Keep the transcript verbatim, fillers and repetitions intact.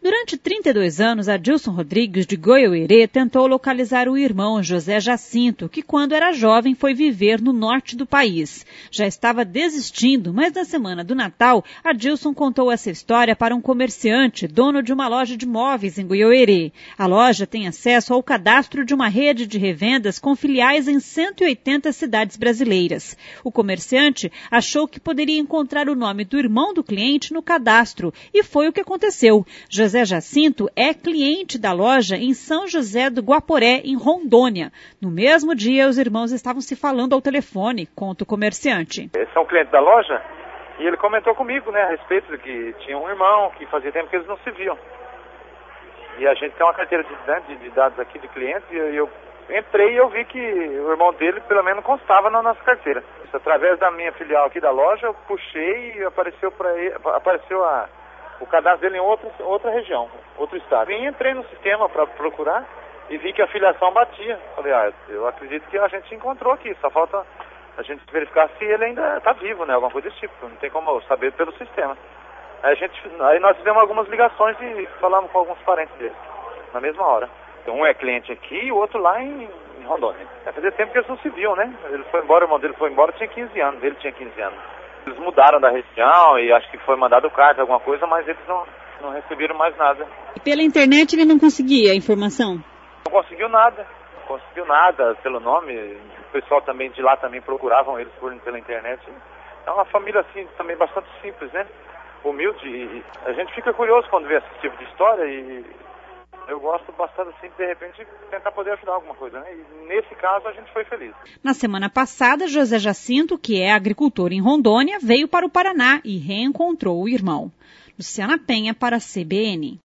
Durante trinta e dois anos, Adilson Rodrigues de Goiôerê tentou localizar o irmão José Jacinto, que quando era jovem foi viver no norte do país. Já estava desistindo, mas na semana do Natal, Adilson contou essa história para um comerciante, dono de uma loja de móveis em Goiôerê. A loja tem acesso ao cadastro de uma rede de revendas com filiais em cento e oitenta cidades brasileiras. O comerciante achou que poderia encontrar o nome do irmão do cliente no cadastro, e foi o que aconteceu. José Jacinto é cliente da loja em São José do Guaporé, em Rondônia. No mesmo dia, os irmãos estavam se falando ao telefone, conta o comerciante. Eles são clientes da loja e ele comentou comigo, né, a respeito de que tinha um irmão, que fazia tempo que eles não se viam. E a gente tem uma carteira de, né, de, de dados aqui de clientes e eu, eu entrei e eu vi que o irmão dele, pelo menos, constava na nossa carteira. Isso, através da minha filial aqui da loja, eu puxei e apareceu, pra ele, apareceu a... o cadastro dele em outra, outra região, outro estado. E entrei no sistema para procurar e vi que a filiação batia. Falei, ah, eu acredito que a gente se encontrou aqui, só falta a gente verificar se ele ainda está vivo, né, alguma coisa desse tipo. Não tem como saber pelo sistema. Aí, a gente, aí nós fizemos algumas ligações e falamos com alguns parentes dele, na mesma hora. Então, um é cliente aqui e o outro lá em, em Rondônia. É, fazia tempo que eles não se viam, né? Ele foi embora, o irmão dele foi embora, tinha quinze anos, ele tinha quinze anos. Eles mudaram da região e acho que foi mandado carta, alguma coisa, mas eles não, não receberam mais nada. E pela internet ele não conseguia a informação? Não conseguiu nada, não conseguiu nada pelo nome. O pessoal também de lá também procuravam eles por, pela internet. É uma família assim também bastante simples, né? Humilde. E a gente fica curioso quando vê esse tipo de história e eu gosto bastante, assim, de repente, tentar poder ajudar alguma coisa, né? E nesse caso, a gente foi feliz. Na semana passada, José Jacinto, que é agricultor em Rondônia, veio para o Paraná e reencontrou o irmão. Luciana Penha para a C B N.